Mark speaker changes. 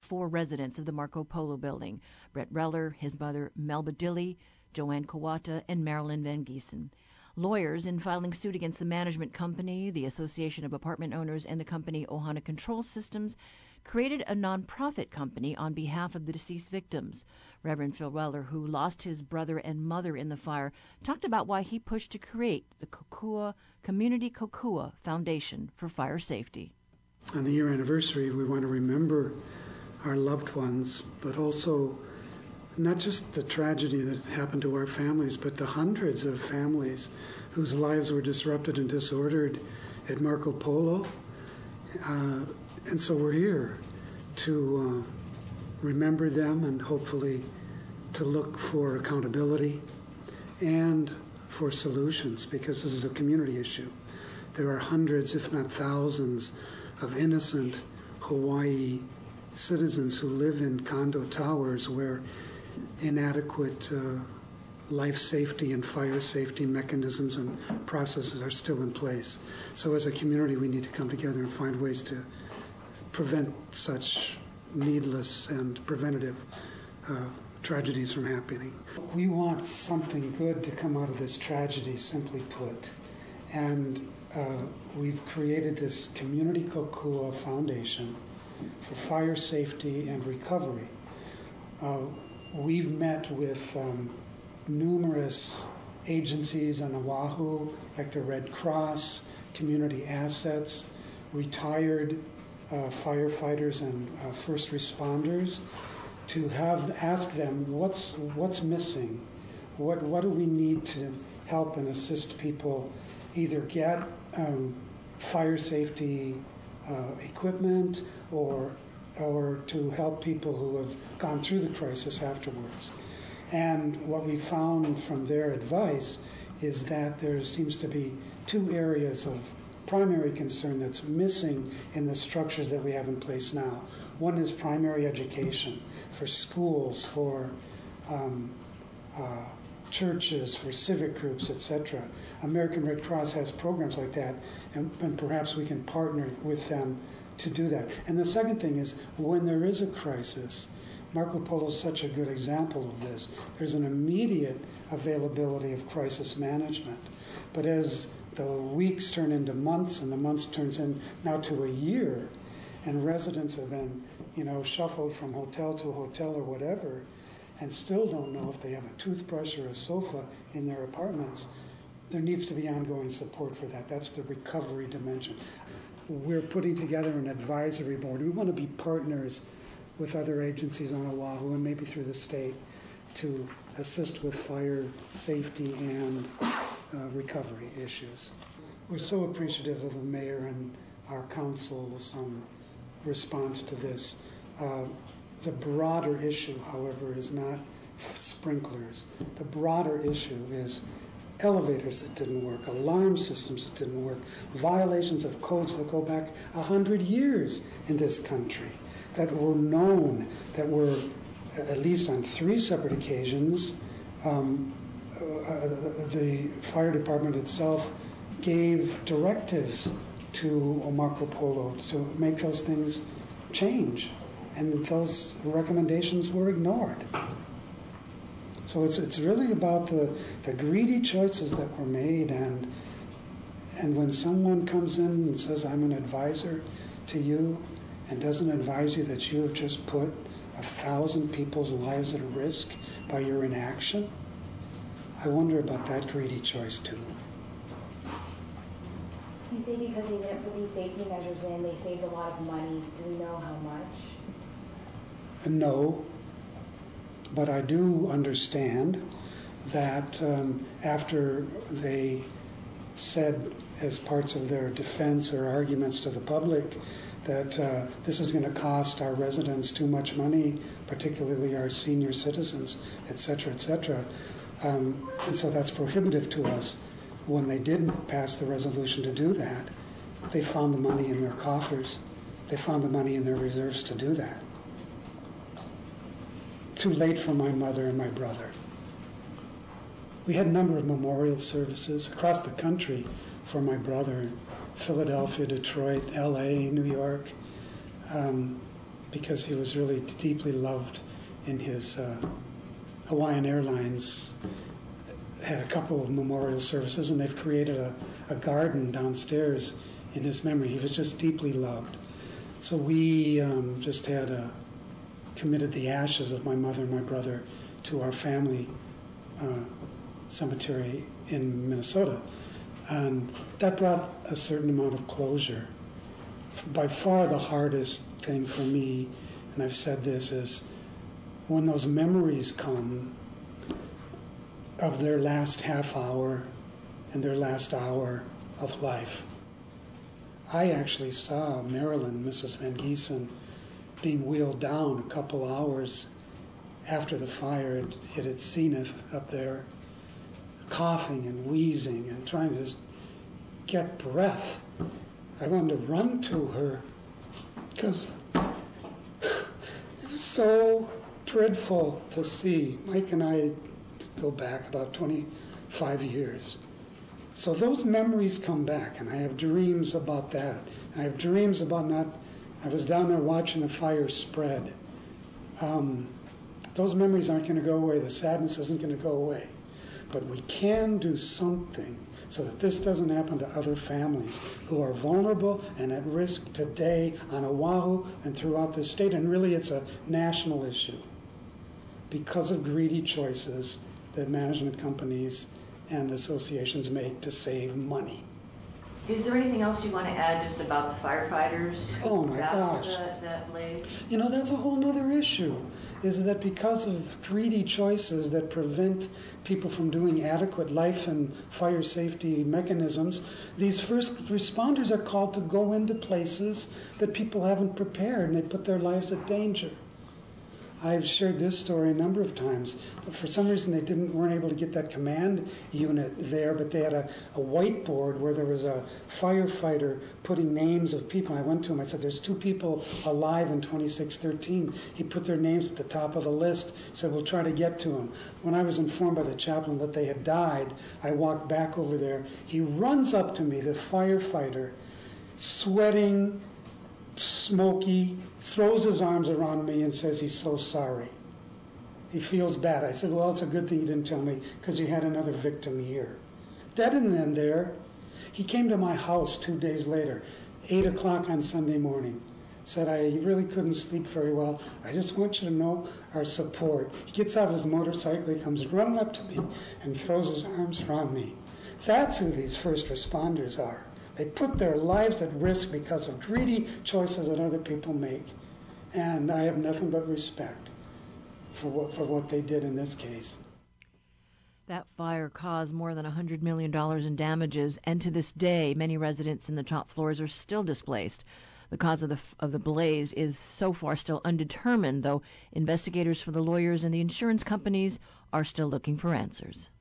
Speaker 1: 4 residents of the Marco Polo building: Brett Reller, his mother Melba Dilley, Joanne Kawata, and Marilyn Van Giesen. Lawyers, in filing suit against the management company, the Association of Apartment Owners, and the company Ohana Control Systems, created a nonprofit company on behalf of the deceased victims. Reverend Phil Weller, who lost his brother and mother in the fire, talked about why he pushed to create the Community Kokua Foundation for Fire Safety.
Speaker 2: On the year anniversary, we want to remember our loved ones, but also not just the tragedy that happened to our families, but the hundreds of families whose lives were disrupted and disordered at Marco Polo. And so we're here to remember them and hopefully to look for accountability and for solutions, because this is a community issue. There are hundreds, if not thousands, of innocent Hawaii citizens who live in condo towers where inadequate life safety and fire safety mechanisms and processes are still in place. So as a community, we need to come together and find ways to prevent such needless and preventative tragedies from happening. We want something good to come out of this tragedy, simply put. And we've created this Community Kokua Foundation for fire safety and recovery. We've met with numerous agencies on Oahu, like the Red Cross, Community Assets, retired firefighters and first responders, to ask them what's missing, what do we need to help and assist people either get fire safety equipment or to help people who have gone through the crisis afterwards. And what we found from their advice is that there seems to be 2 areas of primary concern that's missing in the structures that we have in place now. One is primary education for schools, for churches, for civic groups, etc. American Red Cross has programs like that, and perhaps we can partner with them to do that. And the second thing is, when there is a crisis, Marco Polo is such a good example of this. There's an immediate availability of crisis management. But as the weeks turn into months and the months turns in now to a year, and residents have been, shuffled from hotel to hotel or whatever, and still don't know if they have a toothbrush or a sofa in their apartments, there needs to be ongoing support for that. That's the recovery dimension. We're putting together an advisory board. We want to be partners with other agencies on Oahu and maybe through the state to assist with fire safety and recovery issues. We're so appreciative of the mayor and our council's response to this. The broader issue, however, is not sprinklers. The broader issue is elevators that didn't work, alarm systems that didn't work, violations of codes that go back 100 years in this country that were known, that were, at least on 3 separate occasions, the fire department itself gave directives to Marco Polo to make those things change, and those recommendations were ignored. So it's really about the greedy choices that were made, and when someone comes in and says, I'm an advisor to you, and doesn't advise you that you have just put 1,000 people's lives at risk by your inaction, I wonder about that greedy choice too.
Speaker 3: You say because they didn't put these safety measures in, they saved a lot of money. Do we know how much?
Speaker 2: No, but I do understand that after they said as parts of their defense or arguments to the public that this is going to cost our residents too much money, particularly our senior citizens, et cetera, and so that's prohibitive to us. When they didn't pass the resolution to do that, they found the money in their coffers. They found the money in their reserves to do that. Too late for my mother and my brother. We had a number of memorial services across the country for my brother, Philadelphia, Detroit, LA, New York. because he was really deeply loved in his Hawaiian Airlines had a couple of memorial services, and they've created a garden downstairs in his memory. He was just deeply loved. So we just had committed the ashes of my mother and my brother to our family cemetery in Minnesota. And that brought a certain amount of closure. By far the hardest thing for me, and I've said this, is when those memories come of their last half hour and their last hour of life. I actually saw Marilyn, Mrs. Van Giesen, being wheeled down a couple hours after the fire hit at Zenith up there, coughing and wheezing and trying to get breath. I wanted to run to her because it was so dreadful to see. Mike and I go back about 25 years. So those memories come back, and I have dreams about that. I have dreams about I was down there watching the fire spread. Those memories aren't going to go away. The sadness isn't going to go away. But we can do something so that this doesn't happen to other families who are vulnerable and at risk today on Oahu and throughout the state. And really, it's a national issue because of greedy choices that management companies and associations make to save money.
Speaker 1: Is there anything else you want to add just about the firefighters?
Speaker 2: Oh my gosh.
Speaker 1: That blaze?
Speaker 2: You know, that's a whole other issue, is that because of greedy choices that prevent people from doing adequate life and fire safety mechanisms, these first responders are called to go into places that people haven't prepared, and they put their lives at danger. I've shared this story a number of times. For some reason, they weren't able to get that command unit there, but they had a whiteboard where there was a firefighter putting names of people. I went to him. I said, "There's 2 people alive in 2613." He put their names at the top of the list. He said, "We'll try to get to them." When I was informed by the chaplain that they had died, I walked back over there. He runs up to me, the firefighter, sweating, smoky, throws his arms around me and says he's so sorry. He feels bad. I said, "Well, it's a good thing you didn't tell me, because you had another victim here." That didn't end there. He came to my house 2 days later, 8 o'clock on Sunday morning. Said, "I really couldn't sleep very well. I just want you to know our support." He gets out of his motorcycle, he comes running up to me and throws his arms around me. That's who these first responders are. They put their lives at risk because of greedy choices that other people make. And I have nothing but respect for what they did in this case.
Speaker 1: That fire caused more than $100 million in damages, and to this day, many residents in the top floors are still displaced. The cause of the blaze is so far still undetermined, though investigators for the lawyers and the insurance companies are still looking for answers.